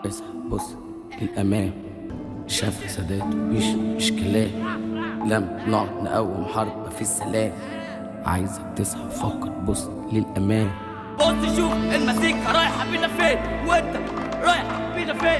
اسحب بص للأمام، شاف سادات مش كلام. لما نقعد نقوم حرب مفيش سلام، عايزك تصحى فكر بص للأمام. بص شوف المزيكا رايحة بينا فين، وانت رايح بينا فين؟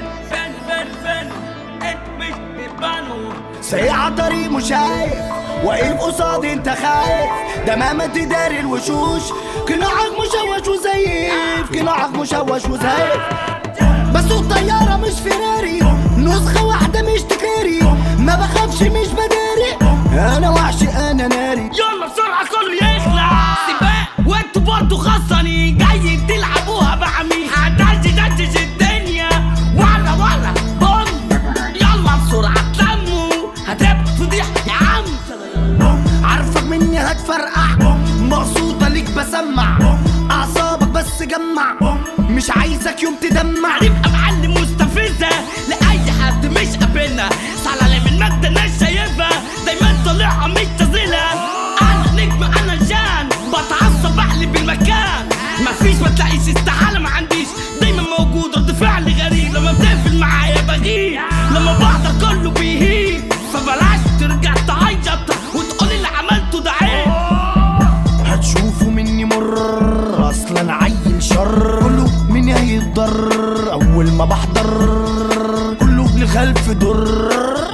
فين انت مش بيبانو سايع طريق مش شايف، واقف قصادي انت خايف. دمامة تداري الوشوش، قناعك مشوش وزيف، قناعك مشوش وزيف. بسوق طيارة مش فيراري، نسخة واحدة مش تكاري. ما بخافش مش بداري، انا وحشي انا ناري. يلا بسرعة كله يخلع سباق، وانتوا برضو خصني جايين تلعبوها مع مين؟ هدجدج الدنيا ولا بوم. يلا بسرعة تلموا، هتبقى فضيح يا عم. عارفك مني هتفرقع، مقصودة ليك بسمع. اعصابك بس جمع، مش عايزك يوم تدمع. هنبقى معلم مستفزة لأي حد مش قابلنا. سلالم المادة ناس شايفها دايما طالعة مش تزيلة. أنا نجم أنا جان، بتعصب أقلب المكان. مفيش ما تلاقيش استحالة ما عنديش، دايما موجود رد فعل غريب. لما بتقفل معايا بغيب، لما بحضر كله بيهيب. فبلاش ترجع تعيط وتقولي اللي عملته ده عيب. هتشوفوا مني مر، اصلا عيل شر. كله مني هيتضر اول ما بحضر، كله لخلف در.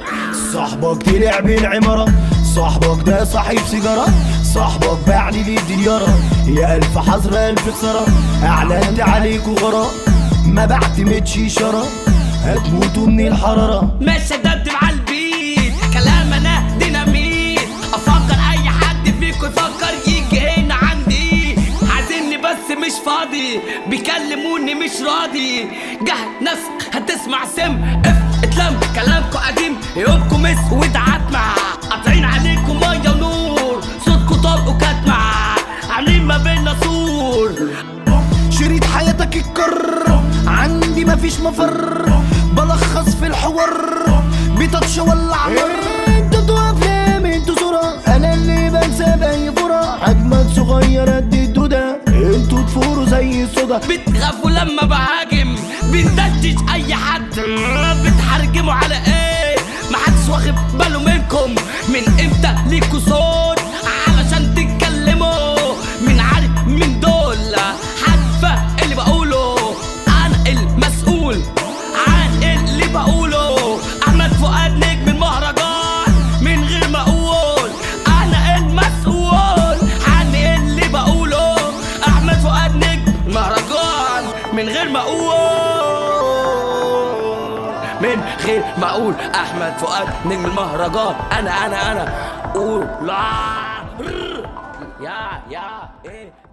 صاحبك طلع بالعمارة، صاحبك ده صاحب سيجارة. صاحبك باعني لي الديارة، يا الف حذر الف خسارة. اعلنت عليكوا غراء، ما بعتمدش اشارة. هتموتوا من الحرارة. مش هدبدب على البيت، كلام انا ديناميت. افكر اي حد فيكم يفكر يجي هنا عندي. عايزيني بس مش فاضي، بيكلموني مش راضي. جهد نفسك هتسمع سم اتلم. كلامكم قديم يومكم اسود عتمة، قاطعين عليكم ميه ونور. صوتكم طلق وكتمة، عاملين ما بينا سور. شريط حياتك الكر، عندي مفيش مفر. بلخص في الحوار، بتتشولع نار. انتوا افلام انتوا صورة، انا اللي بنسى باي فورة. حجمك صغير قد الدودة، انتوا تفوروا زي الصودا. بتخافوا لما بهاجم، بندشش اي حد. بتحرجموا على ايه؟ محدش واخد باله منكم. من امتى ليكوا صوت علشان تتكلموا؟ من عارف من دول حتى اللي بقوله. انا المسؤول عن اللي بقوله. احمد فؤاد نجم المهرجان من غير ما اقول. انا المسؤول عن اللي بقوله. احمد فؤاد نجم المهرجان من غير ما اقول. من غير ما اقول احمد فؤاد نجم المهرجان. انا قول لا يا ايه